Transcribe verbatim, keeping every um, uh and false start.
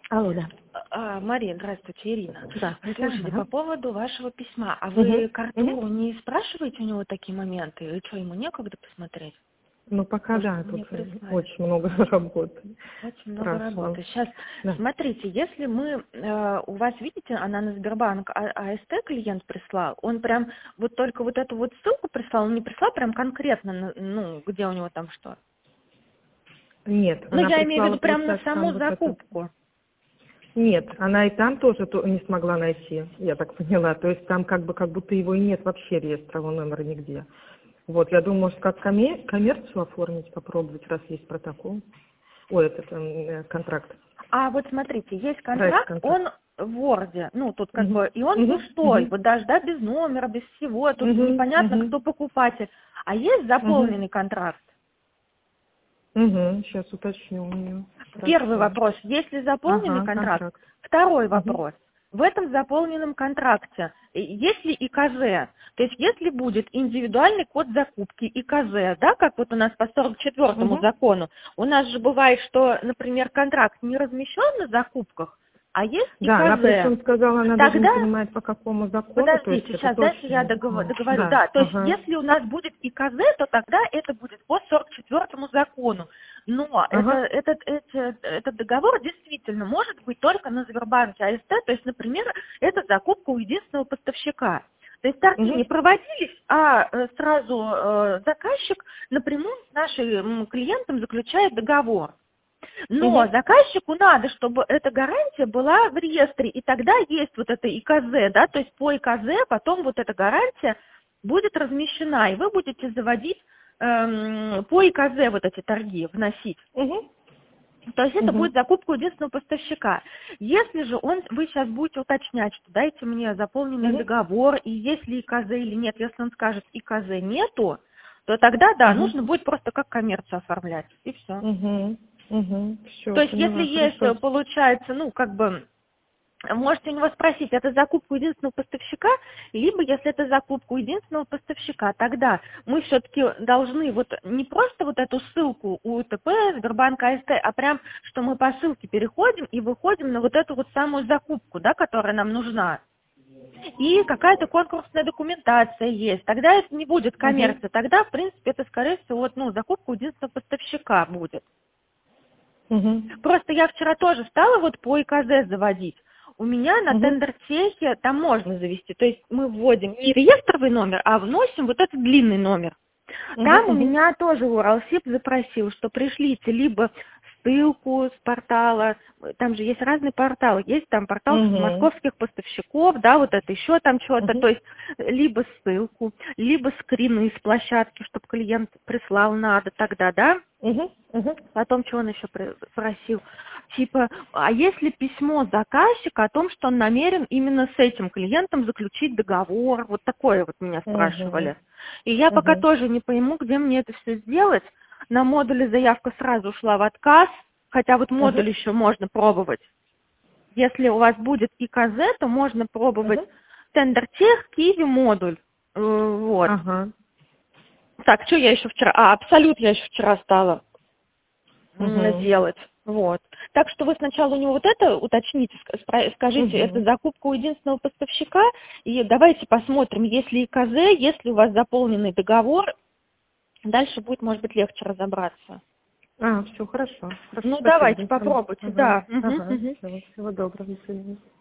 Алло, да. А, Мария, здравствуйте, Ирина. Здравствуйте. Слушайте, Ага. по поводу вашего письма, а вы Угу. к Угу. Артуру не спрашиваете у него такие моменты? Или что, ему некогда посмотреть? Ну, пока То, что да, вы тут мне прислали. очень много работы. Очень много Прошло. работы. Сейчас, Да. смотрите, если мы, э, у вас, видите, она на Сбербанк А- АСТ клиент прислал, он прям вот только вот эту вот ссылку прислал, он не прислал прям конкретно, на- ну, где у него там что. Нет, Ну, она я имею в прислала, виду прям на получается, там саму вот это. закупку. Нет, она и там тоже то- не смогла найти, я так поняла. То есть там как бы как будто его и нет вообще реестрового номера нигде. Вот, я думаю, может, как коме- коммерцию оформить, попробовать, раз есть протокол. Ой, этот э, контракт, А вот смотрите, есть контракт, прайс-контракт. он в Word, ну тут как Угу. бы, и он Угу. пустой, Угу. вот даже, да, без номера, без всего, тут Угу. непонятно, Угу. кто покупатель. А есть Угу. заполненный контракт? Угу. Сейчас уточню у нее. Первый Хорошо. вопрос, есть ли заполненный Ага, контракт? контракт. Второй Угу. вопрос, в этом заполненном контракте э, есть ли ИКЗ? То есть если будет индивидуальный код закупки ИКЗ, да, как вот у нас по сорок четвёртому Угу. закону, у нас же бывает, что, например, контракт не размещен на закупках, а есть Да, она ИКЗ. причем сказала, она даже не Тогда, понимает, по какому закону, то есть подождите, это сейчас дайте я точно. договор- договорю. Да, Да, то есть ага, если у нас будет ИКЗ, то тогда это будет по сорок четвёртому закону. Но это, ага, этот, эти- этот договор действительно может быть только на Сбербанке АСТ, то есть, например, это закупка у единственного поставщика. То есть торги не угу, проводились, а э, сразу э, заказчик напрямую с нашим клиентом заключает договор. Но угу, заказчику надо, чтобы эта гарантия была в реестре, и тогда есть вот это ИКЗ, да, то есть по ИКЗ потом вот эта гарантия будет размещена, и вы будете заводить эм, по ИКЗ вот эти торги, вносить. угу, То есть это угу, будет закупка у единственного поставщика. Если же он, вы сейчас будете уточнять, что дайте мне заполненный угу, договор, и есть ли ИКЗ или нет, если он скажет ИКЗ нету, то тогда, да, угу, нужно будет просто как коммерцию оформлять, и все. угу, угу, все, То есть, если поняла, есть, хорошо. э, получается, ну, как бы, можете у него спросить, это закупка у единственного поставщика, либо, если это закупка у единственного поставщика, тогда мы все-таки должны вот не просто вот эту ссылку у УТП, Сбербанк АСТ, а прям, что мы по ссылке переходим и выходим на вот эту вот самую закупку, да, которая нам нужна. И какая-то конкурсная документация есть. Тогда это не будет Угу, коммерция, тогда, в принципе, это, скорее всего, вот, ну, закупка у единственного поставщика будет. угу, Просто я вчера тоже стала вот по ИКЗ заводить. У меня на угу, тендер-техе там можно завести. То есть мы вводим не реестровый номер, а вносим вот этот длинный номер. Там у угу, меня тоже Уралсиб запросил, что пришлите либо ссылку с портала, там же есть разные порталы, есть там портал угу, московских поставщиков, да, вот это еще там что-то, то угу, есть либо ссылку, либо скрины с площадки, чтобы клиент прислал надо тогда, да, угу, угу. потом, что он еще при- просил, типа, а если письмо заказчика о том, что он намерен именно с этим клиентом заключить договор, вот такое вот меня Угу, спрашивали. И я пока угу, тоже не пойму, где мне это все сделать. На модуле заявка сразу ушла в отказ, хотя вот угу, модуль еще можно пробовать. Если у вас будет ИКЗ, то можно пробовать угу. TenderTech, Kiwi модуль. Э, Вот. Ага. Так, что я еще вчера? А, Абсолют я еще вчера стала м, Угу. делать. Вот. Так что вы сначала у него вот это уточните, ск- спра- скажите, это Угу. закупка у единственного поставщика, и давайте посмотрим, если ИКЗ, если у вас заполненный договор, дальше будет, может быть, легче разобраться. А, все, хорошо. Хорошо, Ну, спасибо за давайте, информацию. попробуйте, Ага, да. Мгм, ага. мгм. Всего, всего доброго, до свидания.